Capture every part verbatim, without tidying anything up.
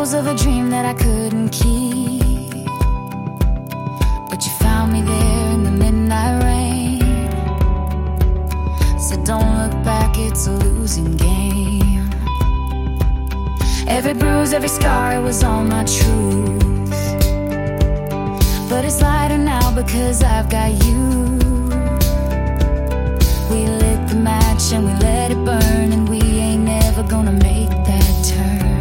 echoes of a dream that I couldn't keep. But you found me there in the midnight rain. Said don't look back, it's a losing game. Every bruise, every scar, it was all my truth. But it's lighter now because I've got you. We lit the match and we let it burn, and we ain't never gonna make that turn.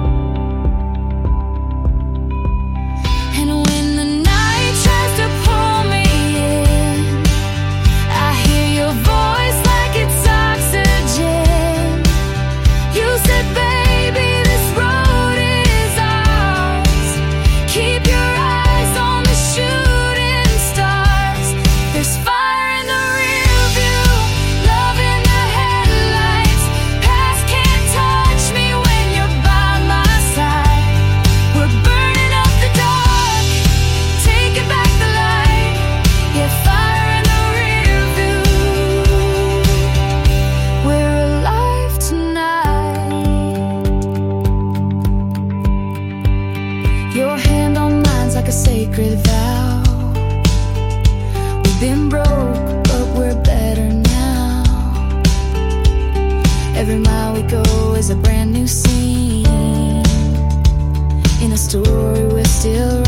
And when the night tries to pull me in, I hear your voice like it's oxygen. You said, baby, this road is ours. Keep your eyes on the shooting stars. There's fire in the rear view, love in the headlights. Past can't touch me when you're by my side. We're burning up the dark, taking back the light. Yeah, fire in the rear view. We're alive tonight. Your hand on mine's like a sacred vow. We've been broke, but we're better now. Every mile we go is a brand new scene in a story we're still